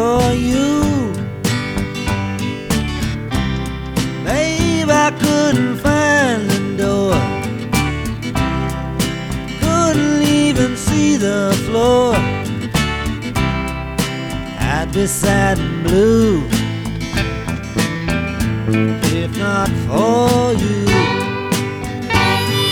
for you. Babe, I couldn't find the door, couldn't even see the floor. I'd be sad and blue if not for you.